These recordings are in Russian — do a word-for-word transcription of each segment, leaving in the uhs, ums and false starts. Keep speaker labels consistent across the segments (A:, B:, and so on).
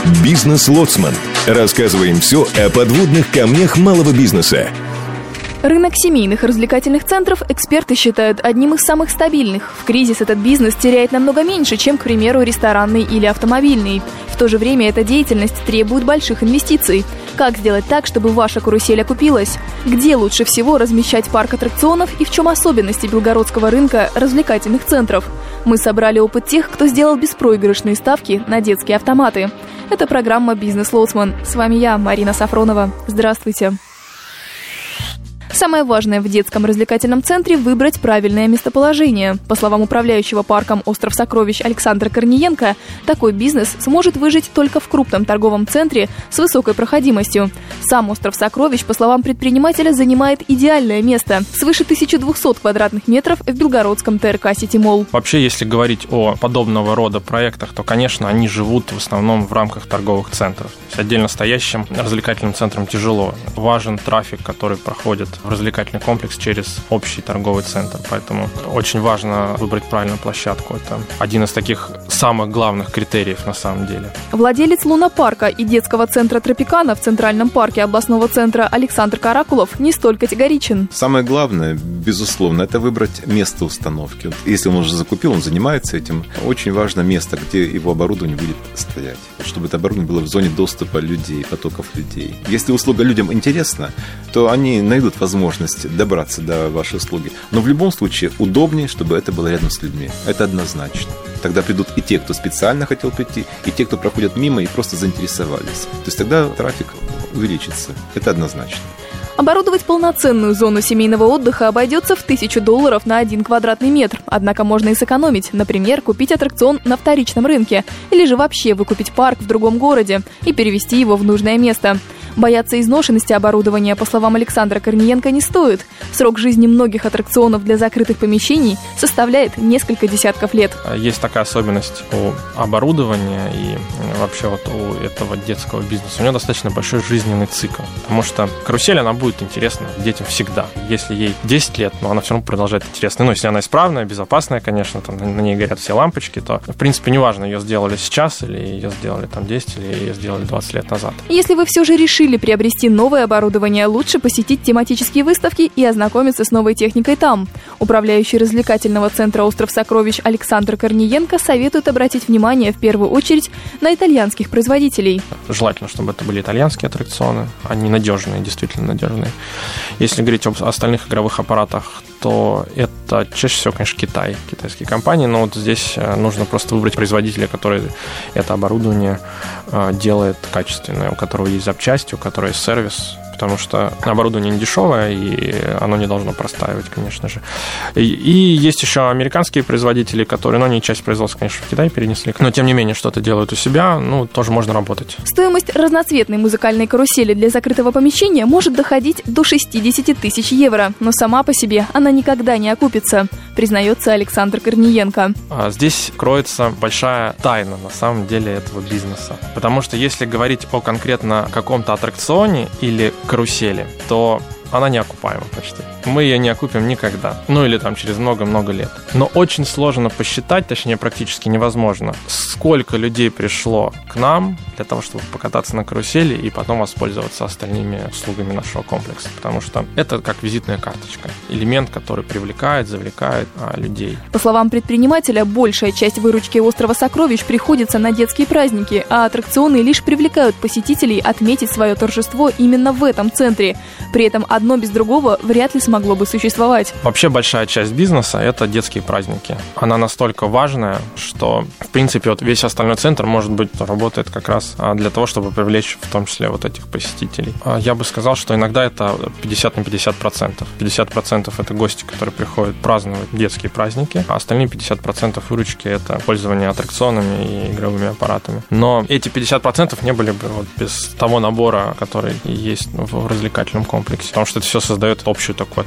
A: Бизнес-лоцман. Рассказываем все о подводных камнях малого бизнеса.
B: Рынок семейных развлекательных центров эксперты считают одним из самых стабильных. В кризис этот бизнес теряет намного меньше, чем, к примеру, ресторанный или автомобильный. В то же время эта деятельность требует больших инвестиций. Как сделать так, чтобы ваша карусель окупилась? Где лучше всего размещать парк аттракционов и в чем особенности белгородского рынка развлекательных центров? Мы собрали опыт тех, кто сделал беспроигрышные ставки на детские автоматы. Это программа «Бизнес-лоцман». С вами я, Марина Сафронова. Здравствуйте. Самое важное в детском развлекательном центре – выбрать правильное местоположение. По словам управляющего парком «Остров сокровищ» Александра Корниенко, такой бизнес сможет выжить только в крупном торговом центре с высокой проходимостью. Сам «Остров сокровищ», по словам предпринимателя, занимает идеальное место – свыше тысячи двухсот квадратных метров в белгородском ТРК «Сити Молл».
C: Вообще, если говорить о подобного рода проектах, то, конечно, они живут в основном в рамках торговых центров. Отдельно стоящим развлекательным центрам тяжело. Важен трафик, который проходит в развлекательный комплекс через общий торговый центр. Поэтому очень важно выбрать правильную площадку. Это один из таких самых главных критериев на самом деле.
B: Владелец лунопарка и детского центра «Тропикана» в Центральном парке областного центра Александр Каракулов не столь категоричен.
D: Самое главное, безусловно, это выбрать место установки. Если он уже закупил, он занимается этим. Очень важно место, где его оборудование будет стоять, чтобы это оборудование было в зоне доступа людей, потоков людей. Если услуга людям интересна, то они найдут возможность возможность добраться до вашей услуги. Но в любом случае удобнее, чтобы это было рядом с людьми. Это однозначно. Тогда придут и те, кто специально хотел прийти, и те, кто проходят мимо и просто заинтересовались. То есть тогда трафик увеличится. Это однозначно.
B: Оборудовать полноценную зону семейного отдыха обойдется в тысячу долларов на один квадратный метр. Однако можно и сэкономить. Например, купить аттракцион на вторичном рынке. Или же вообще выкупить парк в другом городе и перевести его в нужное место. Бояться изношенности оборудования, по словам Александра Корниенко, не стоит. Срок жизни многих аттракционов для закрытых помещений составляет несколько десятков лет.
C: Есть такая особенность у оборудования и вообще вот у этого детского бизнеса. У него достаточно большой жизненный цикл. Потому что карусель, она будет интересна детям всегда. Если ей десять лет, но она все равно продолжает интересно. Ну, если она исправная, безопасная, конечно, там на ней горят все лампочки, то, в принципе, неважно, ее сделали сейчас или ее сделали там десять, или ее сделали двадцать лет назад.
B: Если вы все же решили приобрести новое оборудование, лучше посетить тематические выставки и ознакомиться с новой техникой там. Управляющий развлекательного центра «Остров сокровищ» Александр Корниенко советует обратить внимание в первую очередь на итальянских производителей.
C: Желательно, чтобы это были итальянские аттракционы, они надежные, действительно надежные. Если говорить об остальных игровых аппаратах, то это чаще всего, конечно, Китай, китайские компании, но вот здесь нужно просто выбрать производителя, который это оборудование делает качественное, у которого есть запчасти, у которого есть сервис, потому что оборудование не дешевое, и оно не должно простаивать, конечно же. И, и есть еще американские производители, которые, ну, они часть производства, конечно, в Китай перенесли, но, тем не менее, что-то делают у себя, ну, тоже можно работать.
B: Стоимость разноцветной музыкальной карусели для закрытого помещения может доходить до шестьдесят тысяч евро, но сама по себе она никогда не окупится, признается Александр Корниенко.
C: А здесь кроется большая тайна, на самом деле, этого бизнеса. Потому что если говорить о конкретно каком-то аттракционе или карусели, то она не окупаема почти. Мы ее не окупим никогда. Ну или там через много-много лет. Но очень сложно посчитать, точнее практически невозможно, сколько людей пришло к нам для того, чтобы покататься на карусели и потом воспользоваться остальными услугами нашего комплекса. Потому что это как визитная карточка. Элемент, который привлекает, завлекает а, людей.
B: По словам предпринимателя, большая часть выручки «Острова сокровищ» приходится на детские праздники, а аттракционы лишь привлекают посетителей отметить свое торжество именно в этом центре. При этом одно без другого вряд ли смогло бы существовать.
C: Вообще большая часть бизнеса – это детские праздники. Она настолько важная, что, в принципе, вот весь остальной центр, может быть, работает как раз для того, чтобы привлечь в том числе вот этих посетителей. Я бы сказал, что иногда это пятьдесят на пятьдесят процентов. пятьдесят процентов это гости, которые приходят праздновать детские праздники, а остальные пятьдесят процентов выручки – это пользование аттракционами и игровыми аппаратами. Но эти пятьдесят процентов не были бы вот без того набора, который есть в развлекательном комплексе. Потому что это все создает общую такую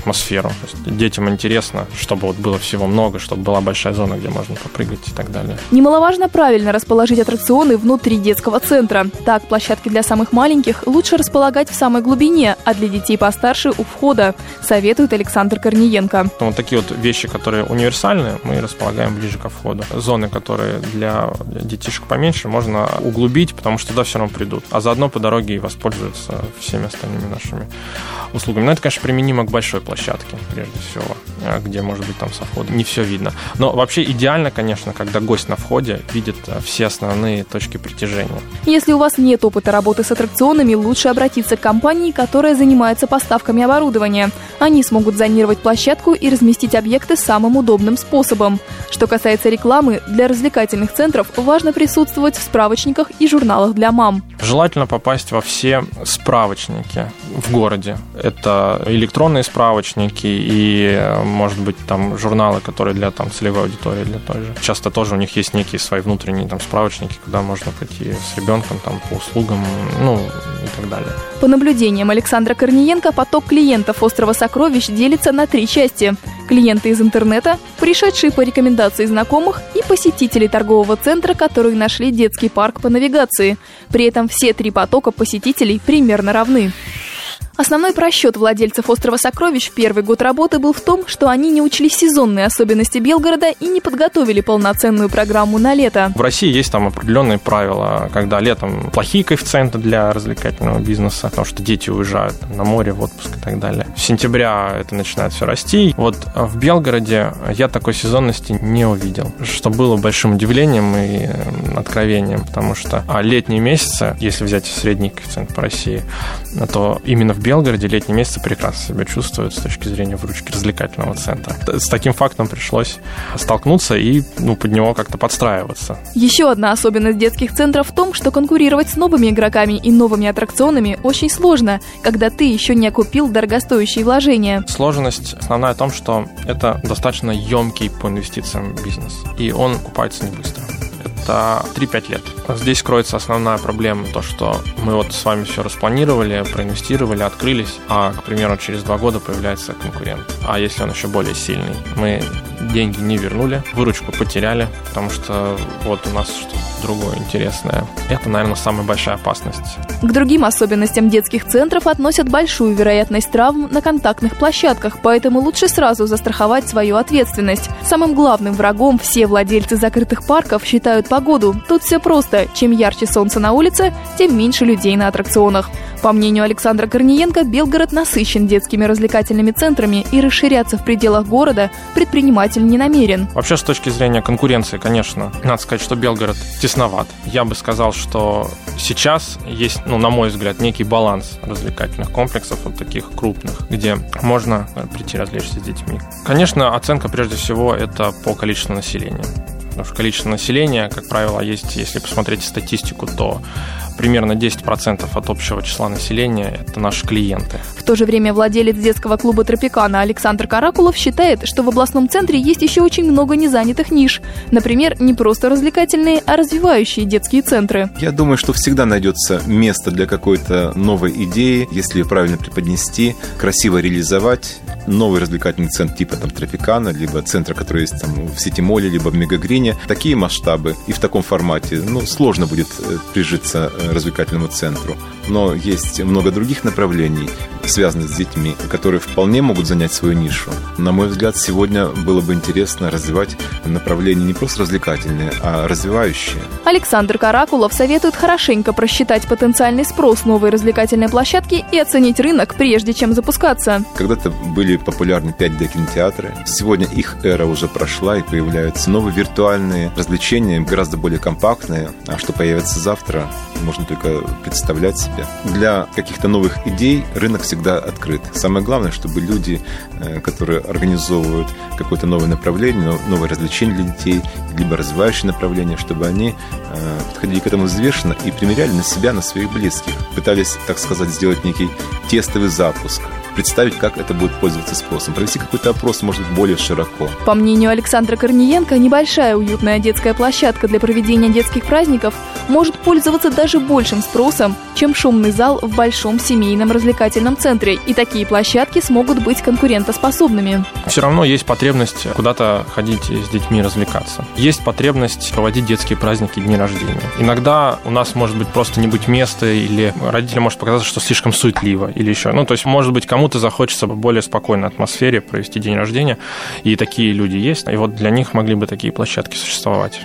C: атмосферу. То есть детям интересно, чтобы вот было всего много, чтобы была большая зона, где можно попрыгать и так далее.
B: Немаловажно правильно расположить аттракционы внутри детского центра. Так, площадки для самых маленьких лучше располагать в самой глубине, а для детей постарше у входа, советует Александр Корниенко.
C: Вот такие вот вещи, которые универсальные, мы располагаем ближе ко входу. Зоны, которые для детишек поменьше, можно углубить, потому что туда все равно придут. А заодно по дороге и воспользуются всеми остальными нашими услугами. Но это, конечно, применимо к большой площадке, прежде всего, где, может быть, там со входа не все видно. Но вообще идеально, конечно, когда гость на входе видит все основные точки притяжения.
B: Если у вас нет опыта работы с аттракционами, лучше обратиться к компании, которая занимается поставками оборудования. Они смогут зонировать площадку и разместить объекты самым удобным способом. Что касается рекламы, для развлекательных центров важно присутствовать в справочниках и журналах для мам.
C: Желательно попасть во все справочники в городе. Это электронные справочники и, может быть, там журналы, которые для там, целевой аудитории, для той же. Часто тоже у них есть некие свои внутренние там справочники, куда можно пойти с ребенком там, по услугам, ну и так далее.
B: По наблюдениям Александра Корниенко, поток клиентов «Острова сокровищ» делится на три части. Клиенты из интернета, пришедшие по рекомендации знакомых и посетители торгового центра, которые нашли детский парк по навигации. При этом все три потока посетителей примерно равны. Основной просчет владельцев «Острова сокровищ» в первый год работы был в том, что они не учли сезонные особенности Белгорода и не подготовили полноценную программу на лето.
C: В России есть там определенные правила, когда летом плохие коэффициенты для развлекательного бизнеса, потому что дети уезжают на море, в отпуск и так далее. С сентября это начинает все расти. Вот в Белгороде я такой сезонности не увидел, что было большим удивлением и откровением, потому что летние месяцы, если взять средний коэффициент по России, то именно в Белгороде В Белгороде летние месяцы прекрасно себя чувствуют с точки зрения выручки развлекательного центра. С таким фактом пришлось столкнуться и ну, под него как-то подстраиваться.
B: Еще одна особенность детских центров в том, что конкурировать с новыми игроками и новыми аттракционами очень сложно, когда ты еще не окупил дорогостоящие вложения.
C: Сложность основная в том, что это достаточно емкий по инвестициям бизнес, и он окупается не быстро. Это три-пять лет. Здесь кроется основная проблема, то, что мы вот с вами все распланировали, проинвестировали, открылись, а, к примеру, через два года появляется конкурент. А если он еще более сильный? Мы деньги не вернули, выручку потеряли, потому что вот у нас что-то другое интересное. Это, наверное, самая большая опасность.
B: К другим особенностям детских центров относят большую вероятность травм на контактных площадках, поэтому лучше сразу застраховать свою ответственность. Самым главным врагом все владельцы закрытых парков считают погоду. Тут все просто. Чем ярче солнце на улице, тем меньше людей на аттракционах. По мнению Александра Корниенко, Белгород насыщен детскими развлекательными центрами, и расширяться в пределах города предприниматель не намерен.
C: Вообще, с точки зрения конкуренции, конечно, надо сказать, что Белгород тесноват. Я бы сказал, что сейчас есть, ну, на мой взгляд, некий баланс развлекательных комплексов, вот таких крупных, где можно прийти развлечься с детьми. Конечно, оценка прежде всего это по количеству населения. Потому что количество населения, как правило, есть, если посмотреть статистику, то примерно десять процентов от общего числа населения – это наши клиенты.
B: В то же время владелец детского клуба «Тропикана» Александр Каракулов считает, что в областном центре есть еще очень много незанятых ниш. Например, не просто развлекательные, а развивающие детские центры.
D: Я думаю, что всегда найдется место для какой-то новой идеи, если ее правильно преподнести, красиво реализовать. Новый развлекательный центр типа там «Тропикана», либо центра, который есть там в Сити-моле, либо в Мегагрине. Такие масштабы и в таком формате, ну, сложно будет прижиться развлекательному центру. Но есть много других направлений, связанных с детьми, которые вполне могут занять свою нишу. На мой взгляд, сегодня было бы интересно развивать направления не просто развлекательные, а развивающие.
B: Александр Каракулов советует хорошенько просчитать потенциальный спрос новой развлекательной площадки и оценить рынок, прежде чем запускаться.
D: Когда-то были популярны пять дэ кинотеатры. Сегодня их эра уже прошла, и появляются новые виртуальные развлечения, гораздо более компактные. А что появится завтра, можно только представлять себе. Для каких-то новых идей рынок всегда открыт. Самое главное, чтобы люди, которые организовывают какое-то новое направление, новое развлечение для детей, либо развивающее направление, чтобы они подходили к этому взвешенно и примеряли на себя, на своих близких. Пытались, так сказать, сделать некий тестовый запуск, представить, как это будет пользоваться спросом, провести какой-то опрос, может быть, более широко.
B: По мнению Александра Корниенко, небольшая уютная детская площадка для проведения детских праздников может пользоваться даже большим спросом, чем шумный зал в большом семейном развлекательном центре, и такие площадки смогут быть конкурентоспособными.
C: Все равно есть потребность куда-то ходить с детьми развлекаться. Есть потребность проводить детские праздники, дни рождения. Иногда у нас может быть просто не быть места, или родителям может показаться, что слишком суетливо, или еще. Ну, то есть, может быть, кому-то захочется в более спокойной атмосфере провести день рождения, и такие люди есть, и вот для них могли бы такие площадки существовать.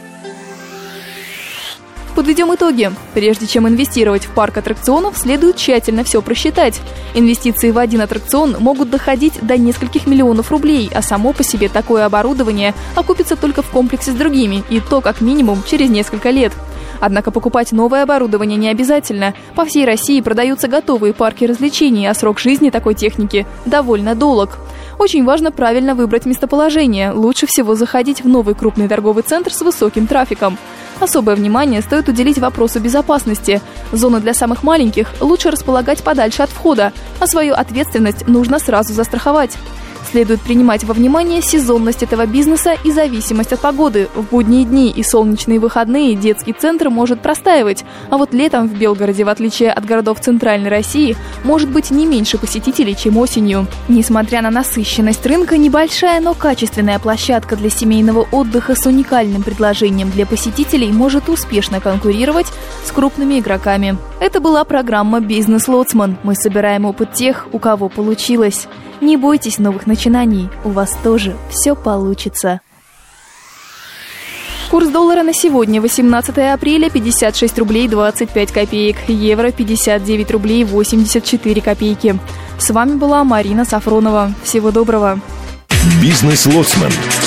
B: Подведем итоги. Прежде чем инвестировать в парк аттракционов, следует тщательно все просчитать. Инвестиции в один аттракцион могут доходить до нескольких миллионов рублей, а само по себе такое оборудование окупится только в комплексе с другими, и то как минимум через несколько лет. Однако покупать новое оборудование не обязательно. По всей России продаются готовые парки развлечений, а срок жизни такой техники довольно долг. Очень важно правильно выбрать местоположение. Лучше всего заходить в новый крупный торговый центр с высоким трафиком. Особое внимание стоит уделить вопросу безопасности. Зоны для самых маленьких лучше располагать подальше от входа, а свою ответственность нужно сразу застраховать. Следует принимать во внимание сезонность этого бизнеса и зависимость от погоды. В будние дни и солнечные выходные детский центр может простаивать, а вот летом в Белгороде, в отличие от городов Центральной России, может быть не меньше посетителей, чем осенью. Несмотря на насыщенность рынка, небольшая, но качественная площадка для семейного отдыха с уникальным предложением для посетителей может успешно конкурировать с крупными игроками. Это была программа «Бизнес-лоцман». Мы собираем опыт тех, у кого получилось. Не бойтесь новых начинаний, у вас тоже все получится. Курс доллара на сегодня, восемнадцатое апреля, пятьдесят шесть рублей двадцать пять копеек, евро пятьдесят девять рублей восемьдесят четыре копейки. С вами была Марина Сафронова. Всего доброго.
A: «Бизнес-лоцман».